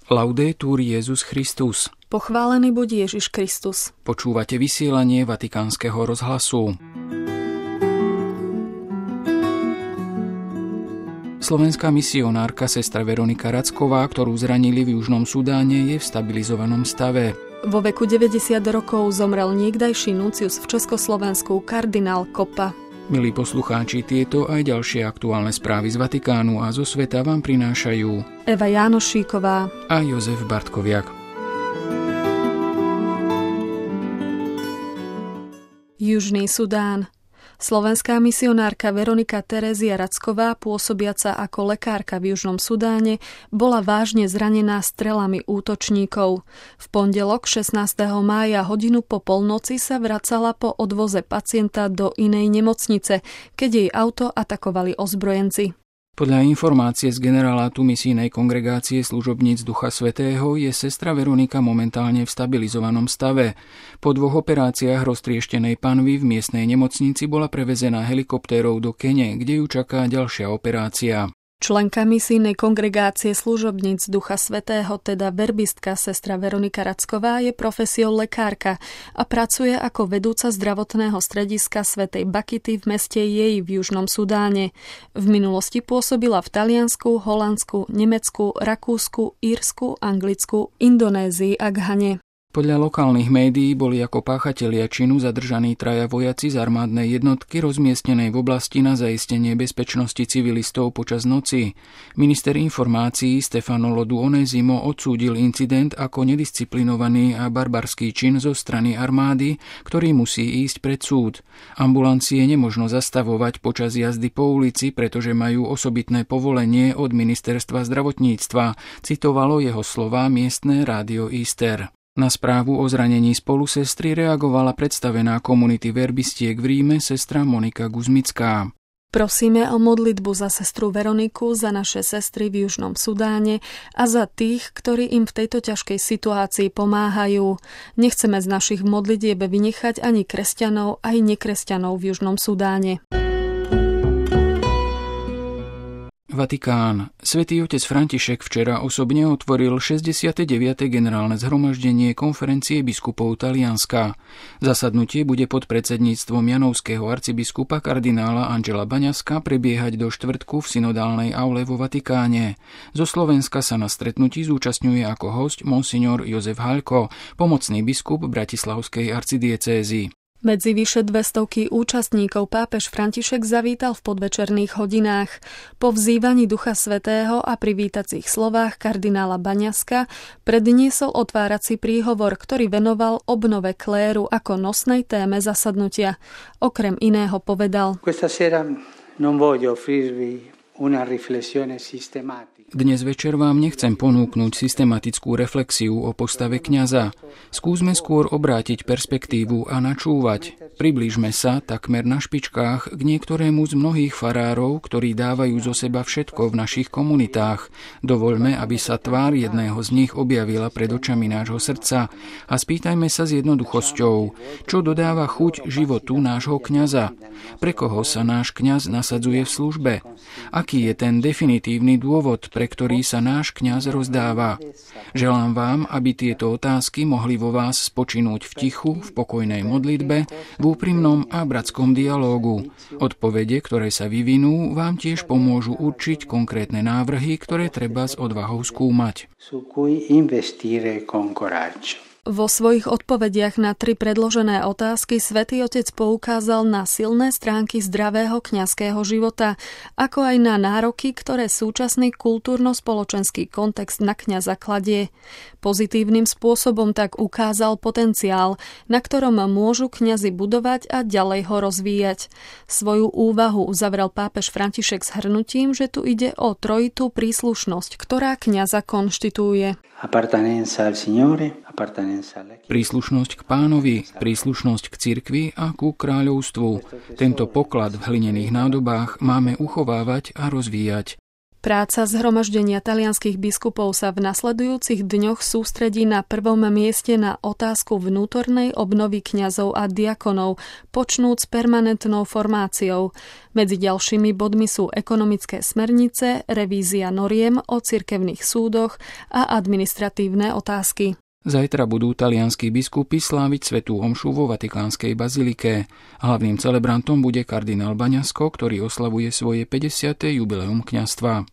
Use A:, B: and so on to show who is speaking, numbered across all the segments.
A: Laudetur Jesus Christus.
B: Pochválený buď Ježiš Kristus.
A: Počúvate vysielanie Vatikánskeho rozhlasu. Slovenská misionárka sestra Veronika Racková, ktorú zranili v Južnom Sudáne, je v stabilizovanom stave.
B: Vo veku 90 rokov zomrel niekdajší nuncius v Československu kardinál Koppa.
A: Milí poslucháči, tieto aj ďalšie aktuálne správy z Vatikánu a zo sveta vám prinášajú
B: Eva Jánošíková
A: a Jozef Bartkoviak.
B: Južný Sudán. Slovenská misionárka Veronika Terézia Racková, pôsobiaca ako lekárka v Južnom Sudáne, bola vážne zranená strelami útočníkov. V pondelok 16. mája hodinu po polnoci sa vracala po odvoze pacienta do inej nemocnice, keď jej auto atakovali ozbrojenci.
A: Podľa informácie z generálátu misijnej kongregácie služobníc Ducha Svätého je sestra Veronika momentálne v stabilizovanom stave. Po 2 operáciách roztrieštenej panvy v miestnej nemocnici bola prevezená helikoptérou do Kene, kde ju čaká ďalšia operácia.
B: Členka misijnej kongregácie služobníc Ducha Svätého, teda verbistka sestra Veronika Racková, je profesiou lekárka a pracuje ako vedúca zdravotného strediska svätej Bakity v meste Jej v Južnom Sudáne. V minulosti pôsobila v Taliansku, Holandsku, Nemecku, Rakúsku, Írsku, Anglicku, Indonézii a Ghane.
A: Podľa lokálnych médií boli ako páchatelia činu zadržaní 3 vojaci z armádnej jednotky rozmiestnenej v oblasti na zaistenie bezpečnosti civilistov počas noci. Minister informácií Stefano Lodu Onesimo odsúdil incident ako nedisciplinovaný a barbarský čin zo strany armády, ktorý musí ísť pred súd. Ambulancie nemožno zastavovať počas jazdy po ulici, pretože majú osobitné povolenie od ministerstva zdravotníctva, citovalo jeho slová miestne rádio Easter. Na správu o zranení spolusestry reagovala predstavená komunity verbistiek v Ríme sestra Monika Guzmická.
B: Prosíme o modlitbu za sestru Veroniku, za naše sestry v Južnom Sudáne a za tých, ktorí im v tejto ťažkej situácii pomáhajú. Nechceme z našich modlitieb vynechať ani kresťanov, aj nekresťanov v Južnom Sudáne.
A: Vatikán. Svätý otec František včera osobne otvoril 69. generálne zhromaždenie konferencie biskupov Talianska. Zasadnutie bude pod predsedníctvom janovského arcibiskupa kardinála Angela Baňaska prebiehať do štvrtku v synodálnej aule vo Vatikáne. Zo Slovenska sa na stretnutí zúčastňuje ako hosť monsignor Jozef Haľko, pomocný biskup bratislavskej arcidiecézy.
B: Medzi vyše 200 účastníkov pápež František zavítal v podvečerných hodinách. Po vzývaní Ducha Svätého a pri vítacích slovách kardinála Baňaska predniesol otvárací príhovor, ktorý venoval obnove kléru ako nosnej téme zasadnutia. Okrem iného povedal:
A: Dnes večer vám nechcem ponúknuť systematickú reflexiu o postave kňaza. Skúsme skôr obrátiť perspektívu a načúvať. Priblížme sa takmer na špičkách k niektorému z mnohých farárov, ktorí dávajú zo seba všetko v našich komunitách. Dovoľme, aby sa tvár jedného z nich objavila pred očami nášho srdca a spýtajme sa s jednoduchosťou, čo dodáva chuť životu nášho kňaza. Pre koho sa náš kňaz nasadzuje v službe? Aký je ten definitívny dôvod, pre ktorý sa náš kňaz rozdáva? Želám vám, aby tieto otázky mohli vo vás spočinúť v tichu, v pokojnej modlitbe, v úprimnom a bratskom dialógu. Odpovede, ktoré sa vyvinú, vám tiež pomôžu určiť konkrétne návrhy, ktoré treba s odvahou skúmať.
B: Vo svojich odpovediach na 3 predložené otázky Svätý Otec poukázal na silné stránky zdravého kňazského života, ako aj na nároky, ktoré súčasný kultúrno-spoločenský kontext na kňaza kladie. Pozitívnym spôsobom tak ukázal potenciál, na ktorom môžu kňazi budovať a ďalej ho rozvíjať. Svoju úvahu uzavrel pápež František shrnutím, že tu ide o trojitú príslušnosť, ktorá kňaza konštituuje.
A: Príslušnosť k Pánovi, príslušnosť k cirkvi a ku kráľovstvu. Tento poklad v hlinených nádobách máme uchovávať a rozvíjať.
B: Práca zhromaždenia talianskych biskupov sa v nasledujúcich dňoch sústredí na prvom mieste na otázku vnútornej obnovy kňazov a diakonov, počnúc permanentnou formáciou. Medzi ďalšími bodmi sú ekonomické smernice, revízia noriem o cirkevných súdoch a administratívne otázky.
A: Zajtra budú talianskí biskupy sláviť svätú omšu vo Vatikánskej bazilike. Hlavným celebrantom bude kardinál Baňasko, ktorý oslavuje svoje 50. jubileum kňazstva.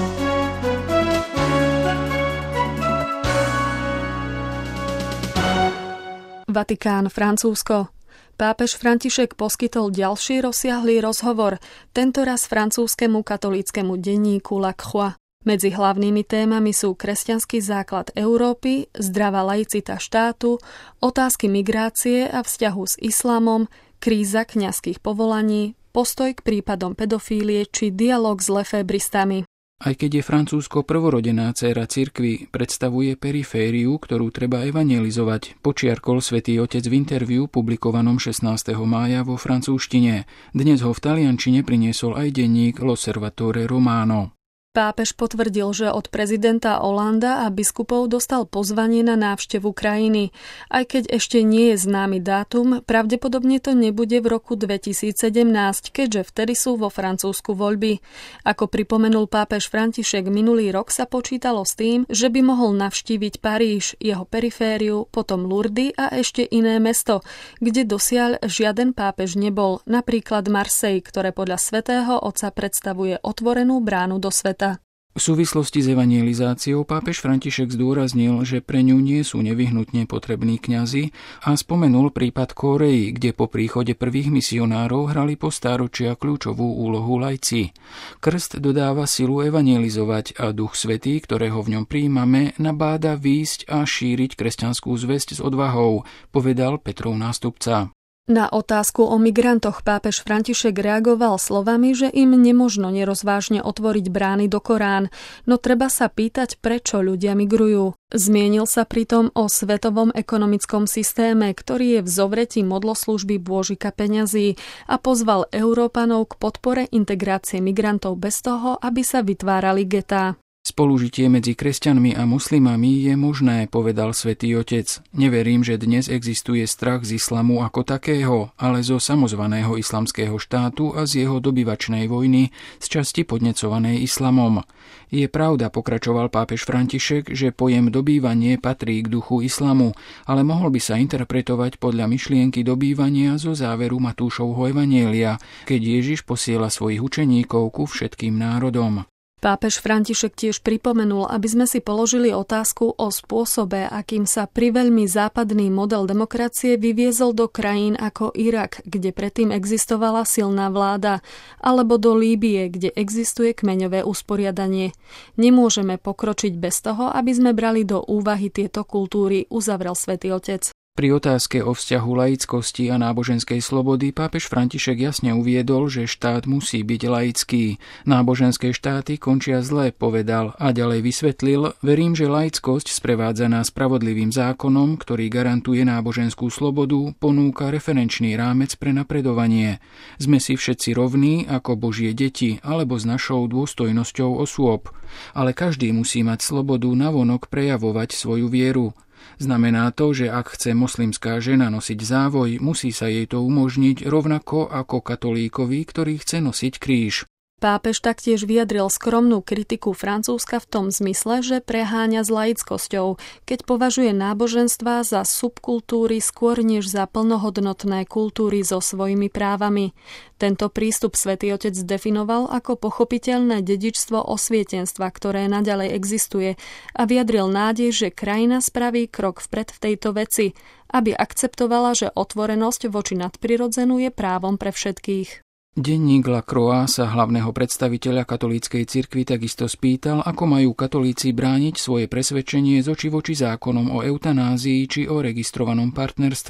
B: Vatikán, Francúzsko. Pápež František poskytol ďalší rozsiahlý rozhovor, tentoraz francúzskemu katolíckemu denníku La Croix. Medzi hlavnými témami sú kresťanský základ Európy, zdravá laicita štátu, otázky migrácie a vzťahu s islamom, kríza kňazských povolaní, postoj k prípadom pedofílie či dialog s lefébristami.
A: Aj keď je Francúzsko prvorodená dcéra cirkvi, predstavuje perifériu, ktorú treba evangelizovať, počiarkol svätý Otec v interviu publikovanom 16. mája vo francúzštine. Dnes ho v taliančine priniesol aj denník L'Osservatore Romano.
B: Pápež potvrdil, že od prezidenta Hollanda a biskupov dostal pozvanie na návštevu krajiny. Aj keď ešte nie je známy dátum, pravdepodobne to nebude v roku 2017, keďže vtedy sú vo Francúzsku voľby. Ako pripomenul pápež František, minulý rok sa počítalo s tým, že by mohol navštíviť Paríž, jeho perifériu, potom Lourdes a ešte iné mesto, kde dosiaľ žiaden pápež nebol, napríklad Marseille, ktoré podľa svätého Otca predstavuje otvorenú bránu do sveta.
A: V súvislosti s evangelizáciou pápež František zdôraznil, že pre ňu nie sú nevyhnutne potrební kňazi a spomenul prípad Kórei, kde po príchode prvých misionárov hrali po stáročia kľúčovú úlohu laici. Krst dodáva silu evangelizovať a Duch Svätý, ktorého v ňom prijímame, nabáda výjsť a šíriť kresťanskú zvesť s odvahou, povedal Petrov nástupca.
B: Na otázku o migrantoch pápež František reagoval slovami, že im nemožno nerozvážne otvoriť brány do Korán, no treba sa pýtať, prečo ľudia migrujú. Zmienil sa pritom o svetovom ekonomickom systéme, ktorý je v zovretí modloslúžby Bôžika peňazí a pozval Európanov k podpore integrácie migrantov bez toho, aby sa vytvárali getá.
A: Spolužitie medzi kresťanmi a moslimami je možné, povedal svätý Otec. Neverím, že dnes existuje strach z islamu ako takého, ale zo samozvaného islamského štátu a z jeho dobyvačnej vojny, z časti podnecovanej islamom. Je pravda, pokračoval pápež František, že pojem dobývanie patrí k duchu islamu, ale mohol by sa interpretovať podľa myšlienky dobývania zo záveru Matúšovho evanjelia, keď Ježiš posiela svojich učeníkov ku všetkým národom.
B: Pápež František tiež pripomenul, aby sme si položili otázku o spôsobe, akým sa priveľmi západný model demokracie vyviezol do krajín ako Irak, kde predtým existovala silná vláda, alebo do Líbie, kde existuje kmeňové usporiadanie. Nemôžeme pokročiť bez toho, aby sme brali do úvahy tieto kultúry, uzavrel svätý Otec.
A: Pri otázke o vzťahu laickosti a náboženskej slobody pápež František jasne uviedol, že štát musí byť laický. Náboženské štáty končia zle, povedal a ďalej vysvetlil, verím, že laickosť sprevádzaná spravodlivým zákonom, ktorý garantuje náboženskú slobodu, ponúka referenčný rámec pre napredovanie. Sme si všetci rovní ako Božie deti alebo s našou dôstojnosťou osôb, ale každý musí mať slobodu navonok prejavovať svoju vieru. Znamená to, že ak chce moslimská žena nosiť závoj, musí sa jej to umožniť rovnako ako katolíkovi, ktorý chce nosiť kríž.
B: Pápež taktiež vyjadril skromnú kritiku Francúzska v tom zmysle, že preháňa s laickosťou, keď považuje náboženstvá za subkultúry skôr než za plnohodnotné kultúry so svojimi právami. Tento prístup svätý Otec definoval ako pochopiteľné dedičstvo osvietenstva, ktoré naďalej existuje, a vyjadril nádej, že krajina spraví krok vpred v tejto veci, aby akceptovala, že otvorenosť voči nadprirodzenú je právom pre všetkých.
A: Denník La Croix sa hlavného predstaviteľa katolíckej cirkvi takisto spýtal, ako majú katolíci brániť svoje presvedčenie z očí voči zákonom o eutanázii či o registrovanom partnerstve.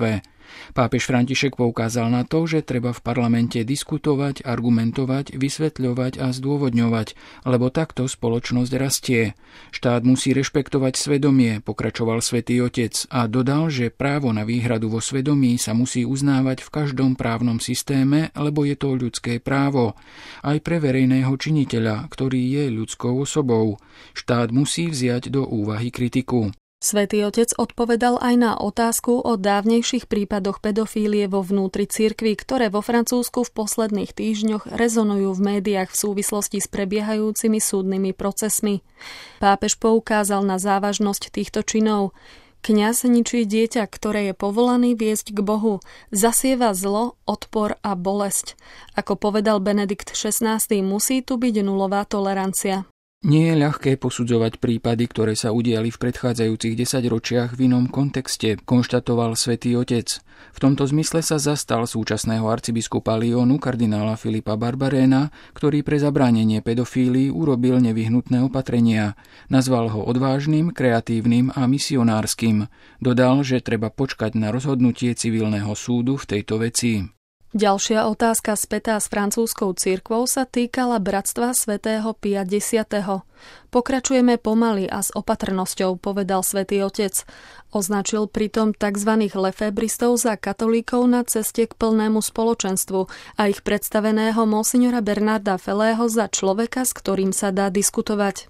A: Pápež František poukázal na to, že treba v parlamente diskutovať, argumentovať, vysvetľovať a zdôvodňovať, lebo takto spoločnosť rastie. Štát musí rešpektovať svedomie, pokračoval Svätý Otec a dodal, že právo na výhradu vo svedomí sa musí uznávať v každom právnom systéme, lebo je to ľudské právo. Aj pre verejného činiteľa, ktorý je ľudskou osobou. Štát musí vziať do úvahy kritiku.
B: Svätý Otec odpovedal aj na otázku o dávnejších prípadoch pedofílie vo vnútri cirkvi, ktoré vo Francúzsku v posledných týždňoch rezonujú v médiách v súvislosti s prebiehajúcimi súdnymi procesmi. Pápež poukázal na závažnosť týchto činov. Kňaz ničí dieťa, ktoré je povolaný viesť k Bohu, zasieva zlo, odpor a bolesť. Ako povedal Benedikt XVI, musí tu byť nulová tolerancia.
A: Nie je ľahké posudzovať prípady, ktoré sa udiali v predchádzajúcich 10 ročiach v inom kontexte, konštatoval Svätý Otec. V tomto zmysle sa zastal súčasného arcibiskupa Lyonu kardinála Filipa Barbaréna, ktorý pre zabránenie pedofílii urobil nevyhnutné opatrenia. Nazval ho odvážnym, kreatívnym a misionárskym. Dodal, že treba počkať na rozhodnutie civilného súdu v tejto veci.
B: Ďalšia otázka spätá s francúzskou cirkvou sa týkala bratstva svätého Pia X. Pokračujeme pomaly a s opatrnosťou, povedal Svätý Otec. Označil pritom tzv. Lefebristov za katolíkov na ceste k plnému spoločenstvu a ich predstaveného monsignora Bernarda Felého za človeka, s ktorým sa dá diskutovať.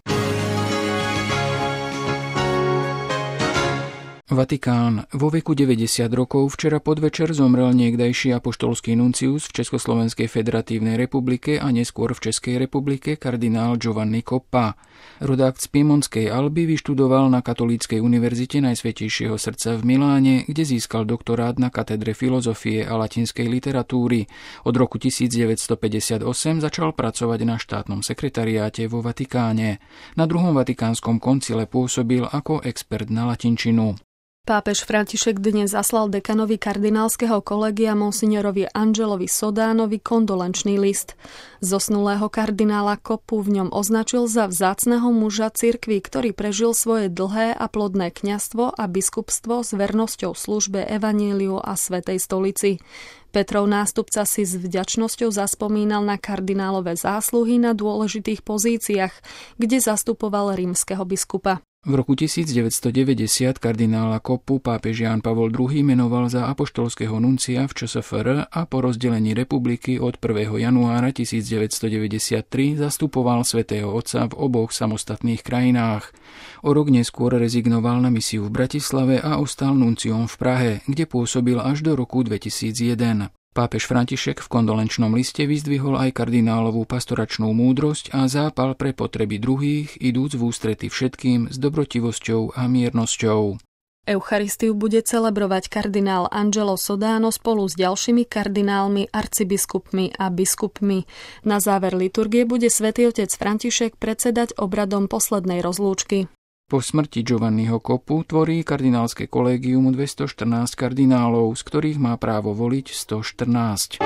A: Vatikán. Vo veku 90 rokov včera podvečer zomrel niekdajší apoštolský nuncius v Československej federatívnej republike a neskôr v Českej republike kardinál Giovanni Coppa. Rodák z Piemontskej Alby vyštudoval na Katolíckej univerzite Najsvätejšieho srdca v Miláne, kde získal doktorát na katedre filozofie a latinskej literatúry. Od roku 1958 začal pracovať na štátnom sekretariáte vo Vatikáne. Na druhom vatikánskom koncile pôsobil ako expert na latinčinu.
B: Pápež František dnes zaslal dekanovi kardinálskeho kolegia monsignorovi Angelovi Sodánovi kondolenčný list. Zosnulého kardinála Coppu v ňom označil za vzácneho muža cirkvi, ktorý prežil svoje dlhé a plodné kňazstvo a biskupstvo s vernosťou službe evanjeliu a Svätej stolici. Petrov nástupca si s vďačnosťou zaspomínal na kardinálové zásluhy na dôležitých pozíciách, kde zastupoval rímskeho biskupa.
A: V roku 1990 kardinála Coppu pápež Ján Pavol II menoval za apoštolského nuncia v ČSFR a po rozdelení republiky od 1. januára 1993 zastupoval Svätého Otca v oboch samostatných krajinách. O rok neskôr rezignoval na misiu v Bratislave a ostal nunciom v Prahe, kde pôsobil až do roku 2001. Pápež František v kondolenčnom liste vyzdvihol aj kardinálovú pastoračnú múdrosť a zápal pre potreby druhých, idúc v ústrety všetkým s dobrotivosťou a miernosťou.
B: Eucharistiu bude celebrovať kardinál Angelo Sodano spolu s ďalšími kardinálmi, arcibiskupmi a biskupmi. Na záver liturgie bude Svätý Otec František predsedať obradom poslednej rozlúčky.
A: Po smrti Giovanniho Coppu tvorí kardinálske kolégium 214 kardinálov, z ktorých má právo voliť 114.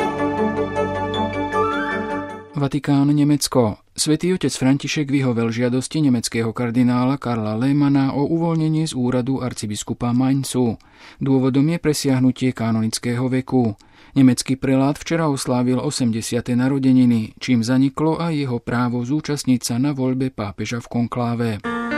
A: Vatikán, Nemecko. Svätý Otec František vyhovel žiadosti nemeckého kardinála Karla Lehmanna o uvoľnenie z úradu arcibiskupa Mainzu. Dôvodom je presiahnutie kanonického veku. Nemecký prelát včera oslávil 80. narodeniny, čím zaniklo aj jeho právo zúčastniť sa na voľbe pápeža v konkláve.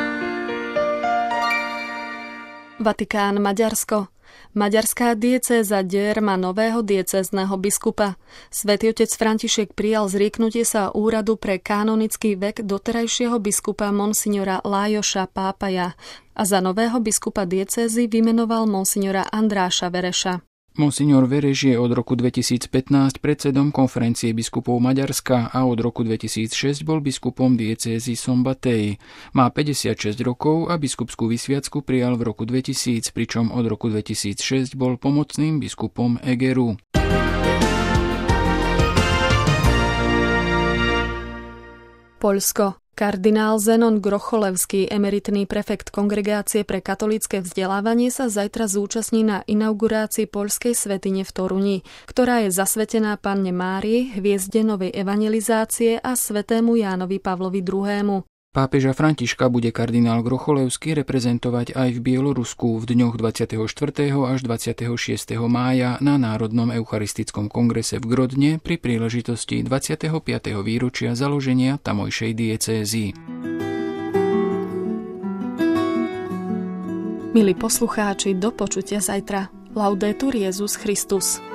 B: Vatikán, Maďarsko. Maďarská diecéza Győr má nového diecézneho biskupa. Svätý Otec František prijal zrieknutie sa úradu pre kanonický vek doterajšieho biskupa monsignora Lájoša Pápaja a za nového biskupa diecézy vymenoval monsignora Andráša Vereša.
A: Monsignor Vereš je od roku 2015 predsedom konferencie biskupov Maďarska a od roku 2006 bol biskupom diecézy Szombathely. Má 56 rokov a biskupskú vysviacku prijal v roku 2000, pričom od roku 2006 bol pomocným biskupom Egeru.
B: Poľsko. Kardinál Zenon Grocholevský, emeritný prefekt Kongregácie pre katolícke vzdelávanie, sa zajtra zúčastní na inaugurácii poľskej svätyne v Toruni, ktorá je zasvetená Panne Márii, hviezde novej evangelizácie a svätému Jánovi Pavlovi II.
A: Pápeža Františka bude kardinál Grocholevský reprezentovať aj v Bielorusku v dňoch 24. až 26. mája na Národnom eucharistickom kongrese v Grodne pri príležitosti 25. výročia založenia tamojšej diecézy.
B: Milí poslucháči, do počutia zajtra. Laudetur Jesus Christus.